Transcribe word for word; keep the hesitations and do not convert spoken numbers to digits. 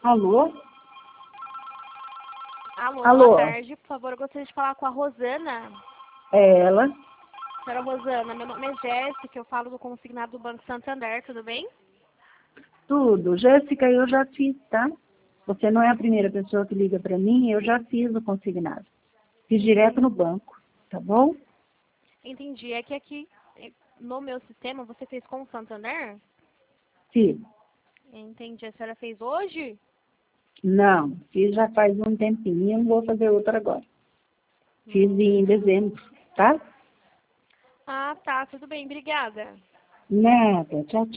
Alô? Alô, Alô? boa tarde. Por favor, eu gostaria de falar com a Rosana. É ela? Senhora Rosana, meu nome é Jéssica, eu falo do consignado do Banco Santander, tudo bem? Tudo. Jéssica, eu já fiz, tá? Você não é a primeira pessoa que liga para mim, eu já fiz o consignado. Fiz direto no banco, tá bom? Entendi. É que aqui no meu sistema você fez com o Santander? Fiz. Entendi. A senhora fez hoje? Não, fiz já faz um tempinho, não vou fazer outra agora. Fiz Hum. em dezembro, tá? Ah, tá. Tudo bem. Obrigada. Nada, tchau, tchau.